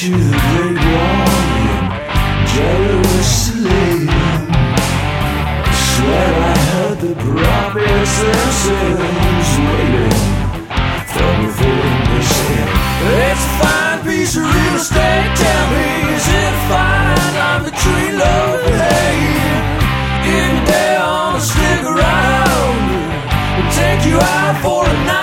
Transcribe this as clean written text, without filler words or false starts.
you the great warning, Jerusalem. Swear I heard the prophets themselves waiting from within the sin. It's a fine piece of real estate. Tell me, is it fine? I'm between love and hate. If you're down, I'll stick around and take you out for a night.